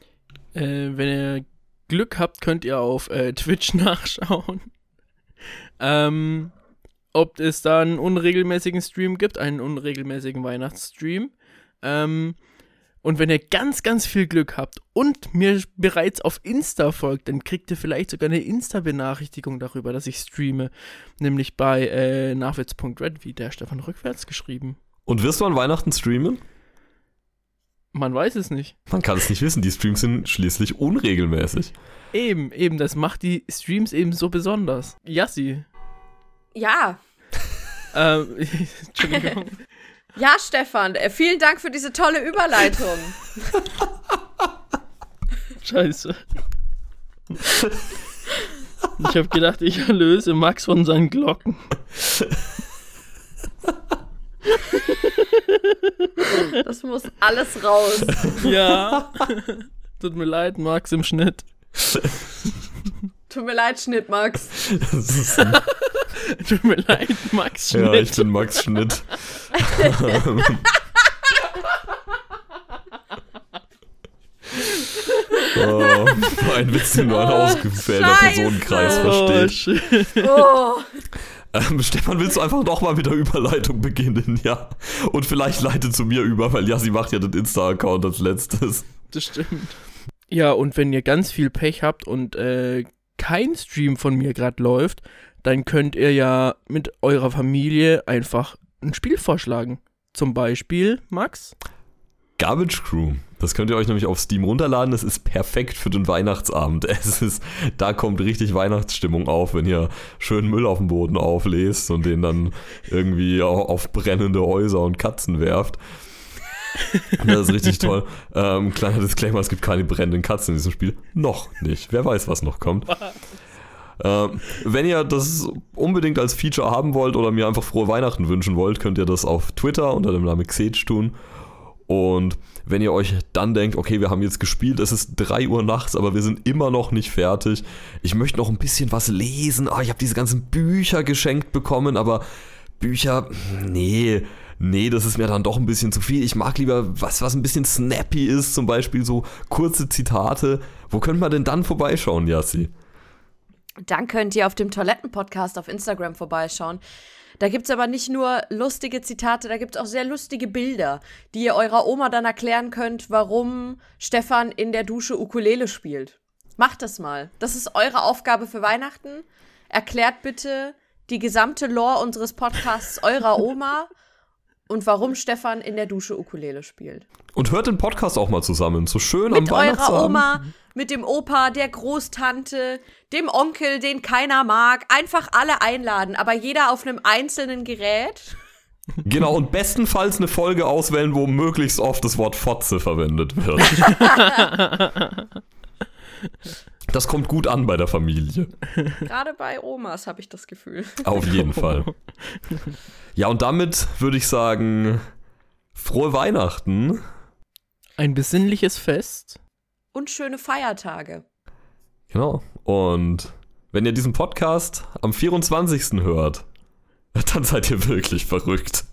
Wenn ihr Glück habt, könnt ihr auf Twitch nachschauen. ob es da einen unregelmäßigen Stream gibt, einen unregelmäßigen Weihnachtsstream. Und wenn ihr ganz, ganz viel Glück habt und mir bereits auf Insta folgt, dann kriegt ihr vielleicht sogar eine Insta-Benachrichtigung darüber, dass ich streame. Nämlich bei nachwitz.red, wie der Stefan rückwärts geschrieben. Und wirst du an Weihnachten streamen? Man weiß es nicht. Man kann es nicht wissen, die Streams sind schließlich unregelmäßig. Eben, das macht die Streams eben so besonders. Yassi. Ja. Entschuldigung. Ja, Stefan, vielen Dank für diese tolle Überleitung. Scheiße. Ich habe gedacht, ich erlöse Max von seinen Glocken. Das muss alles raus. Ja. Tut mir leid, Max im Schnitt. Tut mir leid, Schnitt, Max. Tut mir leid, Max Schnitt. Ja, ich bin Max Schnitt. Ein Witz, den nur ein ausgewählter Personenkreis versteht. Shit. Oh. Stefan, willst du einfach nochmal mit der Überleitung beginnen, ja? Und vielleicht leitet zu mir über, weil sie macht ja den Insta-Account als letztes. Das stimmt. Ja, und wenn ihr ganz viel Pech habt und kein Stream von mir gerade läuft, dann könnt ihr ja mit eurer Familie einfach ein Spiel vorschlagen. Zum Beispiel, Max? Garbage Crew. Das könnt ihr euch nämlich auf Steam runterladen. Das ist perfekt für den Weihnachtsabend. Da kommt richtig Weihnachtsstimmung auf, wenn ihr schön Müll auf dem Boden auflest und den dann irgendwie auf brennende Häuser und Katzen werft. Das ist richtig toll. Kleiner Disclaimer, es gibt keine brennenden Katzen in diesem Spiel. Noch nicht. Wer weiß, was noch kommt. Wenn ihr das unbedingt als Feature haben wollt oder mir einfach frohe Weihnachten wünschen wollt, könnt ihr das auf Twitter unter dem Namen Xage tun. Und wenn ihr euch dann denkt, okay, wir haben jetzt gespielt, es ist 3 Uhr nachts, aber wir sind immer noch nicht fertig. Ich möchte noch ein bisschen was lesen. Ich habe diese ganzen Bücher geschenkt bekommen, aber Bücher, nee, das ist mir dann doch ein bisschen zu viel. Ich mag lieber was ein bisschen snappy ist, zum Beispiel so kurze Zitate. Wo könnte man denn dann vorbeischauen, Yassi? Dann könnt ihr auf dem Toilettenpodcast auf Instagram vorbeischauen. Da gibt es aber nicht nur lustige Zitate, da gibt es auch sehr lustige Bilder, die ihr eurer Oma dann erklären könnt, warum Stefan in der Dusche Ukulele spielt. Macht das mal. Das ist eure Aufgabe für Weihnachten. Erklärt bitte die gesamte Lore unseres Podcasts eurer Oma und warum Stefan in der Dusche Ukulele spielt. Und hört den Podcast auch mal zusammen, so schön am Mit Weihnachtsabend. eurer Oma, mit dem Opa, der Großtante, dem Onkel, den keiner mag. Einfach alle einladen, aber jeder auf einem einzelnen Gerät. Genau, und bestenfalls eine Folge auswählen, wo möglichst oft das Wort Fotze verwendet wird. Das kommt gut an bei der Familie. Gerade bei Omas habe ich das Gefühl. Auf jeden Fall. Ja, und damit würde ich sagen, frohe Weihnachten. Ein besinnliches Fest. Und schöne Feiertage. Genau. Und wenn ihr diesen Podcast am 24. hört, dann seid ihr wirklich verrückt.